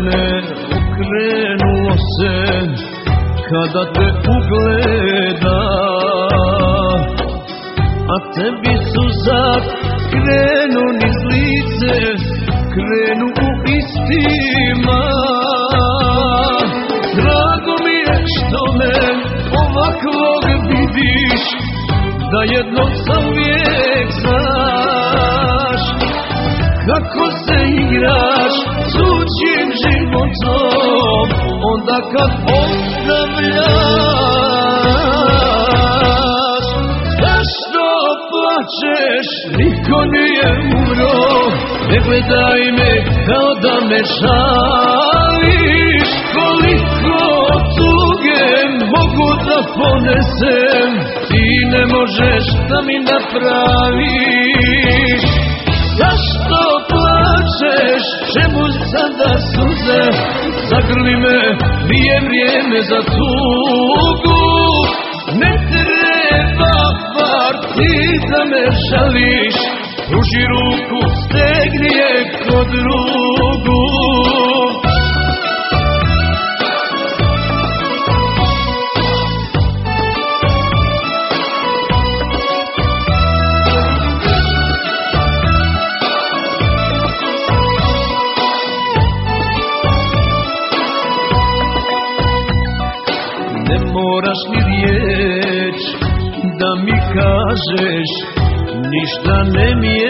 mene okrenuo se kada te ugleda, a tebi suzak krenu niz lice, krenu u istima. Drago mi je što me ovakvog vidiš, da jednom zauvijek znaš kako se igraš s tuđim životom onda kad ostavljaš. Zašto plačeš, niko nije umro, ne gledaj me kao da me žališ. Koliko tuge mogu da ponesem, ti ne možeš da mi napraviš. Zašto plačeš, čemu sada suze, zagrli me, nije vrijeme za tugu. Ne treba bar ti da me žališ, pruži ruku, stegni je kod drugu. Ne moraš ni riječ da mi kažeš, ništa ne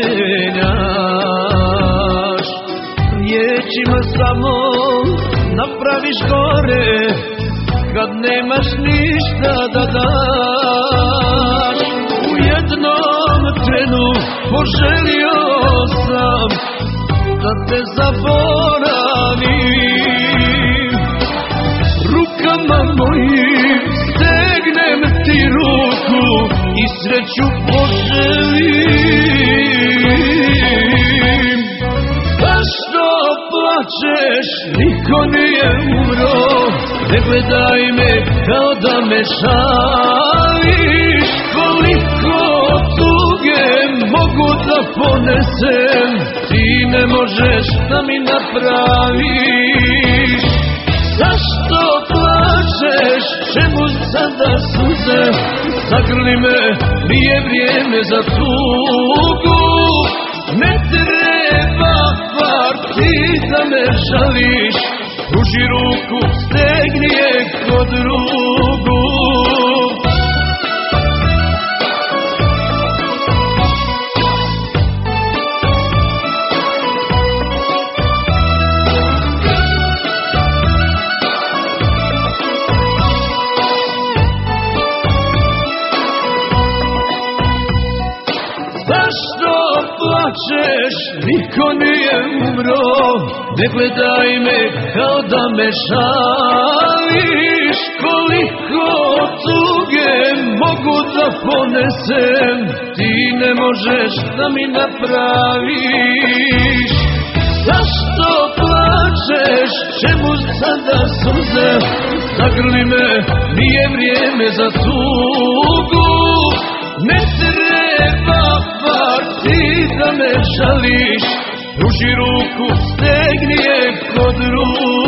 mijenjaš. Riječima samo napraviš gore, kad nemaš ništa da daš. U jednom trenu poželio sam da te zaboravim. Rukama mojim stegnem ti ruku i sreću poželim. Zašto plačeš, niko nije umro, ne gledaj me kao da me žališ. Koliko tuge mogu da ponesem, ti ne možeš da mi napraviš. Zašto plačeš, čemu sada suze, zagrli me, nije vrijeme za tugu. Ne treba bar ti da me žališ, pruži ruku, stegni je kod drugu. Zašto plačeš, niko nije umro, ne gledaj me kao da me žališ. Koliko tuge mogu da ponesem, ti ne možeš da mi napraviš. Zašto plačeš, čemu sada suze, zagrli me, nije vrijeme za tugu. Ne treba bar ti da me žališ, pruži ruku, stegni je kod drugu.